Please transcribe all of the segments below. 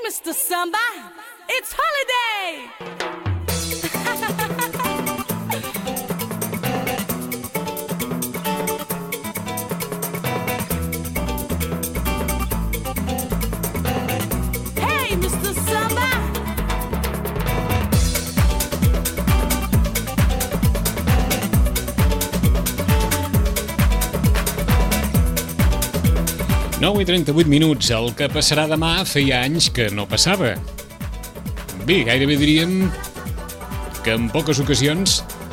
Mr. Samba, it's holiday! Hey, Mr. Samba! 9:38. El que passarà demà feia anys que no passava. Bé, gairebé diríem que en poques ocasions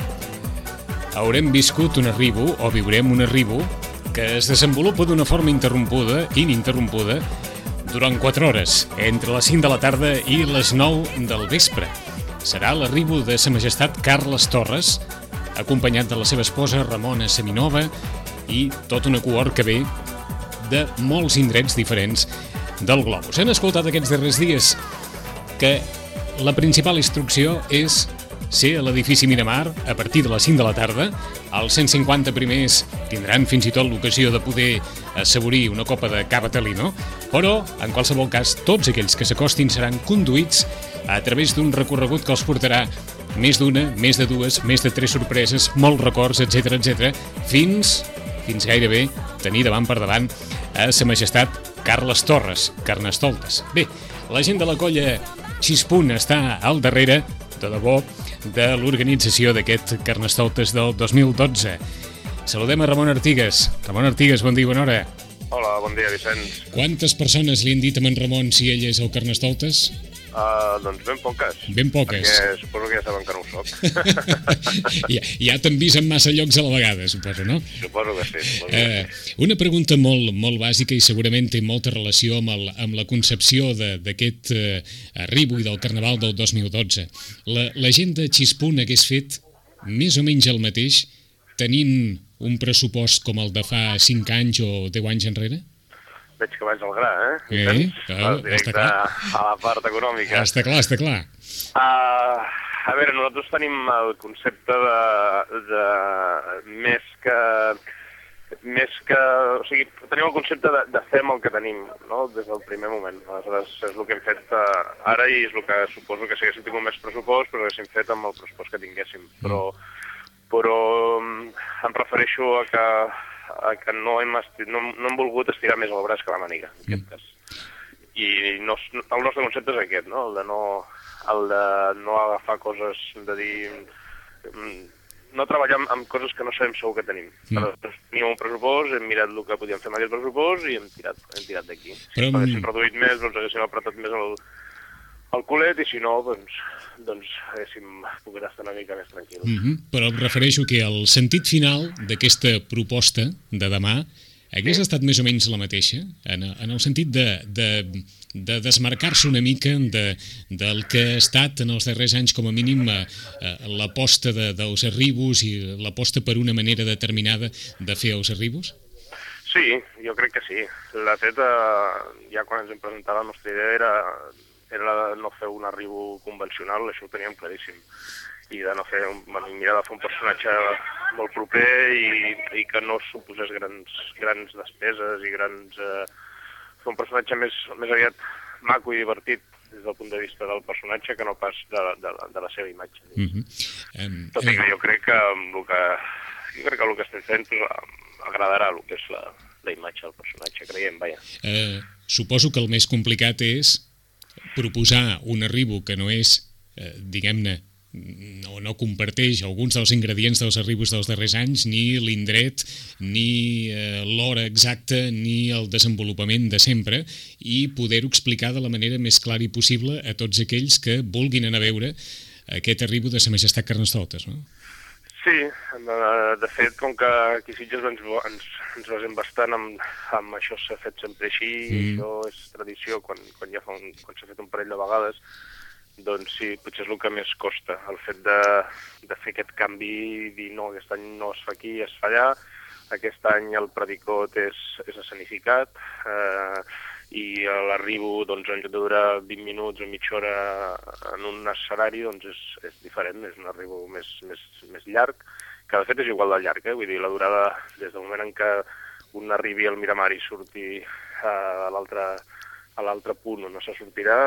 haurem viscut un arribo, o viurem un arribo, que es desenvolupa d'una forma ininterrompuda, durant 4 hores, entre les 5 de la tarda i les 9 del vespre. Serà l'arribo de Sa Majestat Carles Torres, acompanyat de la seva esposa Ramona Seminova i tota una cohort que ve de molts indrets diferents del globus. Hem escoltat aquests darrers dies que la principal instrucció és ser a l'edifici Miramar a partir de les 5 de la tarda. Els 150 primers tindran fins i tot l'ocasió de poder assaborir una copa de cava Talino, però, en qualsevol cas, tots aquells que s'acostin seran conduïts a través d'un recorregut que els portarà més d'una, més de dues, més de 3 sorpreses, molts records, etc, fins gairebé tenir davant per davant a Sa Majestat Carles Torres, Carnestoltes. Bé, la gent de la colla Xispunt està al darrere, de debò, de l'organització d'aquest Carnestoltes del 2012. Saludem a Ramon Artigas. Ramon Artigas, bon dia, bona hora. Hola, bon dia, Vicenç. Quantes persones li han dit a en Ramon si ell és el Carnestoltes? Doncs ben poques. Ben poques. Perquè suposo que ja saben que no ho soc. Ja t'han vist en massa llocs a la vegada, suposo, no? Suposo que sí. Una pregunta molt bàsica i segurament té molta relació amb la concepció d'aquest arribo i del Carnaval del 2012. La gent de Xispunt hagués fet més o menys el mateix tenint un pressupost com el de fa 5 anys o 10 anys enrere? Veig que vaig al gra, Està clar. A la part econòmica. Està clar. A veure, nosaltres tenim el concepte de més que... O sigui, tenim el concepte de fer amb el que tenim, no?, des del primer moment. Aleshores, és el que hem fet ara i és el que suposo que si haguéssim tingut més pressupost, però haguéssim fet amb el pressupost que tinguéssim. Però em refereixo a que no hem volgut estirar més el braç que la màniga, en aquest cas. I el nostre concepte és aquest, no? El de no agafar coses, de dir... No treballar amb coses que no sabem segur que tenim. Teníem un pressupost, hem mirat el que podíem fer amb aquest pressupost i hem tirat d'aquí. Si haguéssim reduït més, doncs haguéssim apretat més el culet, i si no, doncs haguéssim pogut estar una mica més tranquils. Però em refereixo que el sentit final d'aquesta proposta de demà hagués estat més o menys la mateixa, en el sentit de desmarcar-se una mica del que ha estat en els darrers anys, com a mínim, l'aposta dels arribos i l'aposta per una manera determinada de fer els arribos? Sí, jo crec que sí. De fet, ja quan ens hem presentat la nostra idea era la de no fer un arribo convencional, això ho teníem claríssim, i de no fer mirar de fer un personatge molt proper i que no suposés grans despeses i fer un personatge més aviat maco i divertit des del punt de vista del personatge que no pas de la seva imatge. Tot i que jo crec que el que estem fent agradarà el que és la imatge del personatge, creiem, vaja. Suposo que el més complicat és proposar un arribo que no és, diguem-ne, no comparteix alguns dels ingredients dels arribos dels darrers anys, ni l'indret, ni l'hora exacta, ni el desenvolupament de sempre, i poder-ho explicar de la manera més clara i possible a tots aquells que vulguin anar a veure aquest arribo de Sa Majestat Carnestoltes, no? Sí, de fet, com que aquí a Sitges ens basem bastant amb això, s'ha fet sempre així, i això és tradició, quan s'ha fet un parell de vegades, doncs sí, potser és el que més costa, el fet de fer aquest canvi i dir no, aquest any no es fa aquí, es fa allà, aquest any el predicot és escenificat, i l'arribo, doncs, en lloc de durar 20 minuts o mitja hora en un escenari, doncs és diferent, és un arribo més llarg, que de fet és igual de llarg, vull dir, la durada, des del moment en què un arribi al Miramar i surti a l'altra a l'altre punt on no se sortirà,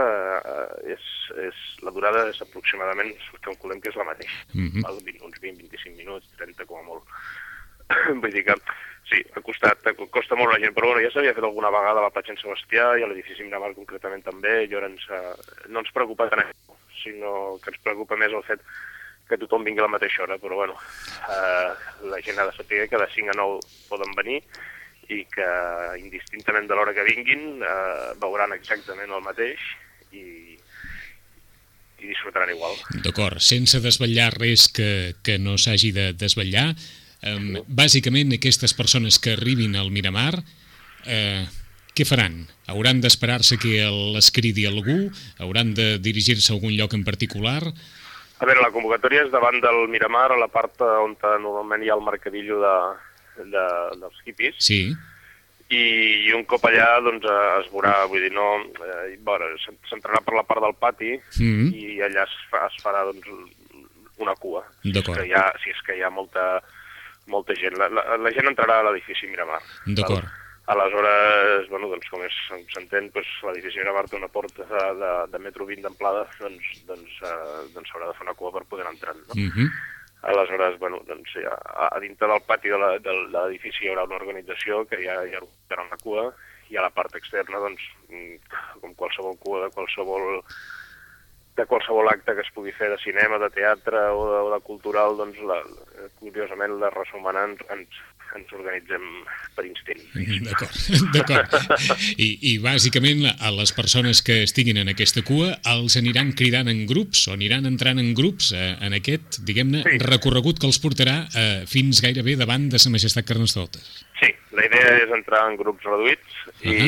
la durada és aproximadament, calculem que és la mateixa, val? Uns 20-25 minuts, 30 com a molt. Vull dir que sí, costa molt la gent, però bueno, ja s'havia fet alguna vegada a la platja en Sebastià i a l'edifici Miramar concretament també, i llavors no ens preocupa tant això, sinó que ens preocupa més el fet que tothom vingui a la mateixa hora, però bueno, la gent ha de saber que de 5 a 9 poden venir i que indistintament de l'hora que vinguin veuran exactament el mateix i disfrutaran igual. D'acord, sense desvetllar res que no s'hagi de desvetllar, bàsicament aquestes persones que arribin al Miramar, què faran? Hauran d'esperar-se que les cridi algú? Hauran de dirigir-se a algun lloc en particular? A veure, la convocatòria és davant del Miramar, a la part on normalment hi ha el mercadillo dels hippies. Sí. I un cop allà doncs, es veurà, vull dir, s'entrarà per la part del pati i allà es farà doncs, una cua. D'acord. Si és que hi ha molta gent. La gent entrarà a l'edifici Miramar. D'acord. Aleshores, bueno, doncs, com s'entén, l'edifici Miramar té una porta de metro 20 d'amplada, doncs s'haurà de fer una cua per poder entrar, no? Aleshores, bueno, doncs, a dintre del pati de l'edifici hi haurà una organització que ja organitzarà una cua, i a la part externa, doncs, com qualsevol cua de qualsevol acte que es pugui fer de cinema, de teatre o de cultural, doncs, curiosament, la resumana ens organitzem per instint. D'acord. I bàsicament a les persones que estiguin en aquesta cua els aniran cridant en grups o aniran entrant en grups en aquest, diguem-ne, recorregut que els portarà fins gairebé davant de Sa Majestat Carnestoltes. Sí, la idea és entrar en grups reduïts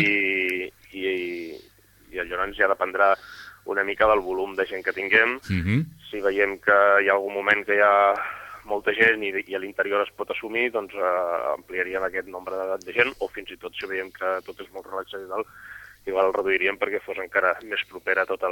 i llavors ja dependrà una mica del volum de gent que tinguem. Si veiem que hi ha algun moment que hi ha molta gent i a l'interior es pot assumir, doncs ampliaríem aquest nombre de gent, o fins i tot si veiem que tot és molt relaxat i tal, igual el reduiríem perquè fos encara més propera tot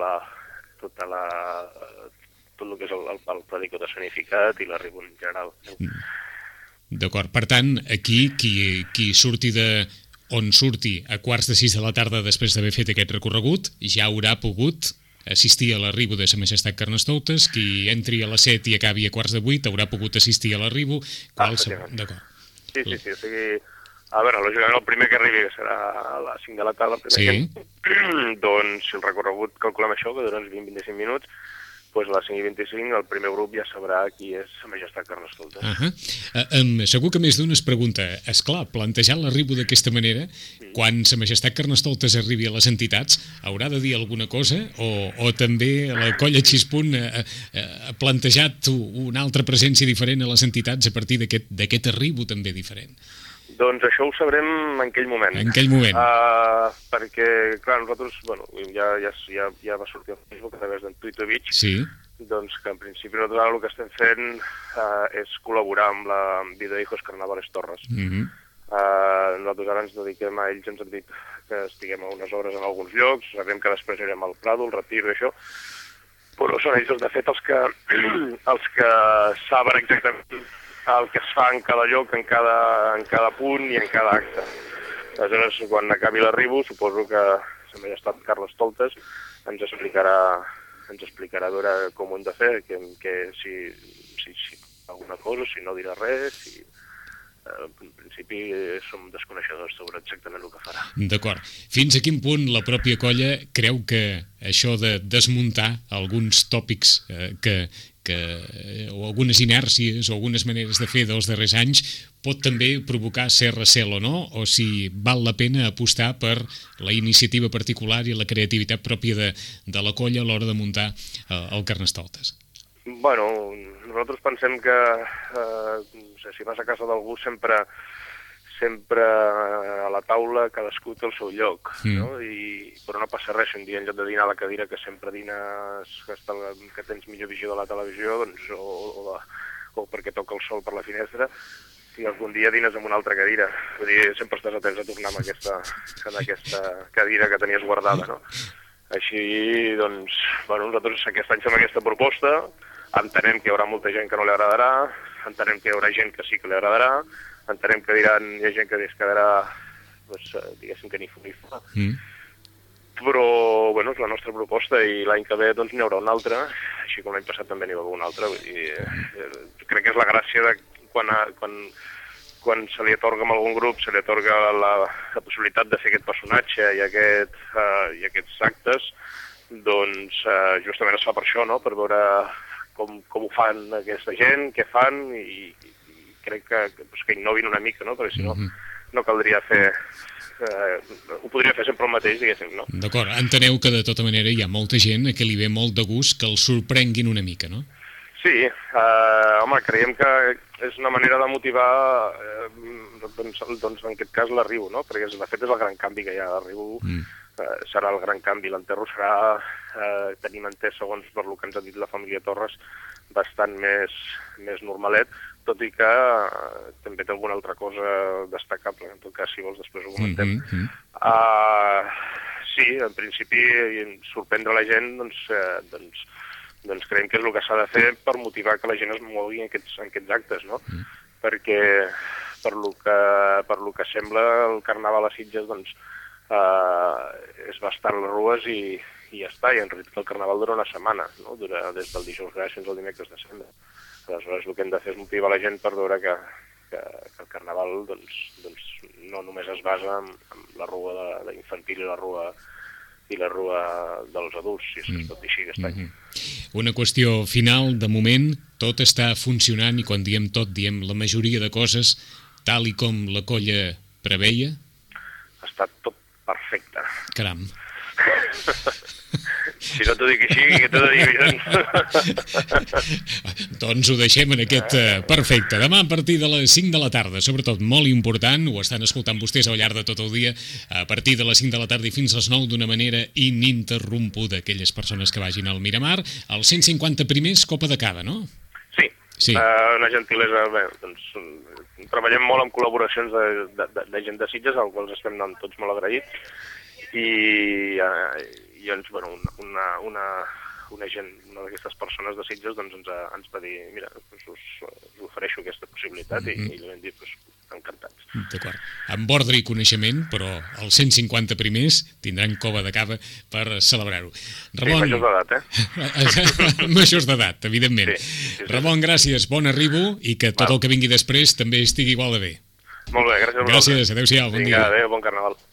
el que és el predicot escenificat i l'arribo en general. D'acord, per tant, aquí qui surti on surti a quarts de 6 de la tarda després d'haver fet aquest recorregut ja haurà pogut assistir a l'arribo de Sa Majestat Carnestoltes, qui entri a les 7 i acabi a quarts de 8 haurà pogut assistir a l'arribo. D'acord. Sí, o sigui, a veure, lògicament el primer que arribi serà a les 5 de la tarda, doncs si el recorregut calculem això, que dura uns 20-25 minuts, doncs a les 5:25 el primer grup ja sabrà qui és Sa Majestat Carnestoltes. Segur que més d'un es pregunta, esclar, plantejant l'arribo d'aquesta manera, quan Sa Majestat Carnestoltes arribi a les entitats, haurà de dir alguna cosa? O també la colla Xispunt ha plantejat una altra presència diferent a les entitats a partir d'aquest arribo també diferent? Doncs això ho sabrem en aquell moment. En aquell moment. Perquè, clar, nosaltres, bueno, ja va sortir al Facebook a través d'en Twittervich, doncs que en principi nosaltres ara el que estem fent és col·laborar amb la Videohijos Carnavales Torres. Nosaltres ara ens dediquem a ells, ens han dit que estiguem a unes hores en alguns llocs, sabem que després anirem al Prado, el Retir i això, però són ells, de fet, els que saben exactament el que es fa en cada lloc, en cada punt i en cada acte. Aleshores, quan acabi l'arribo, suposo que Sa Majestat Carnestoltes ens explicarà a veure com ho hem de fer, que si alguna cosa, si no dirà res, en principi som desconeixedors sobre exactament el que farà. D'acord. Fins a quin punt la pròpia colla creu que això de desmuntar alguns tòpics o algunes inèrcies o algunes maneres de fer dels darrers anys pot també provocar ser recel o no, o si val la pena apostar per la iniciativa particular i la creativitat pròpia de la colla a l'hora de muntar el Carnestoltes? Bueno, nosaltres pensem que si vas a casa d'algú sempre a la taula cadascú té el seu lloc, no? Però no passa res, si un dia en lloc de dinar a la cadira que sempre dines que tens millor visió de la televisió, doncs, o perquè toca el sol per la finestra, si algun dia dines amb una altra cadira. Vull dir, sempre estàs atents a tornar amb aquesta cadira que tenies guardada, no? Així, doncs, bueno, nosaltres aquest any fem aquesta proposta, entenem que hi haurà molta gent que no li agradarà, entenem que hi haurà gent que sí que li agradarà, entenem que hi ha gent que es quedarà, doncs, diguéssim que ni fu ni fa. Però, bueno, és la nostra proposta i l'any que ve doncs n'hi haurà una altra, així com l'any passat també n'hi va haver una altra. Vull dir, crec que és la gràcia de quan se li atorga a algun grup, se li atorga la possibilitat de fer aquest personatge i aquests actes, doncs justament es fa per això, no? Per veure com ho fan aquesta gent, què fan, i crec que innovin una mica, no? Perquè si no, no caldria fer... ho podria fer sempre el mateix, diguéssim, no? D'acord, enteneu que de tota manera hi ha molta gent a qui li ve molt de gust que el sorprenguin una mica, no? Sí, home, creiem que és una manera de motivar, doncs en aquest cas l'Arribo, no? Perquè de fet és el gran canvi que hi ha a l'Arribo, serà el gran canvi. L'Enterro serà, tenim entès, segons per lo que ens ha dit la família Torres, bastant més normalet, tot i que també té alguna altra cosa destacable. En tot cas, si vols, després ho comentem. Sí, en principi, sorprendre la gent, doncs creiem que és el que s'ha de fer per motivar que la gent es mogui en aquests actes, no? Perquè, per lo que sembla, el Carnaval a Sitges, doncs, és bastant les rues i ja està. I en realitat el Carnaval dura una setmana, no? Dura des del dijous gras fins al dimecres de Cendra. Aleshores, el que hem de fer és motivar la gent per veure que el Carnaval doncs, no només es basa en la rua infantil i la rua dels adults, si es pot dir així aquest any. Una qüestió final, de moment, tot està funcionant, i quan diem tot, diem la majoria de coses, tal i com la colla preveia? Està tot perfecte. Caram. Si no t'ho dic així, què t'ho de dir? Doncs ho deixem en aquest perfecte. Demà a partir de les 5 de la tarda, sobretot molt important, ho estan escoltant vostès al llarg de tot el dia, a partir de les 5 de la tarda i fins a les 9 d'una manera ininterrompuda. Aquelles persones que vagin al Miramar, els 150 primers, copa de cava, no? Sí. Una gentilesa. Bé, doncs, treballem molt amb col·laboracions de gent de Sitges, als quals estem tots molt agraïts, i doncs, bueno, una d'aquestes persones de Sitges doncs, ens va dir, mira, us ofereixo aquesta possibilitat, i li vam dir, doncs, encantats. D'acord. Amb ordre i coneixement, però els 150 primers tindran cova de cava per celebrar-ho. Ramon... Sí, majors d'edat, Majors d'edat, evidentment. Sí. Ramon, gràcies, bon arribo, i que tot el que vingui després també estigui igual de bé. Molt bé, gràcies. Gràcies, adéu-siau, bon dia. Vinga, adéu, bon Carnaval.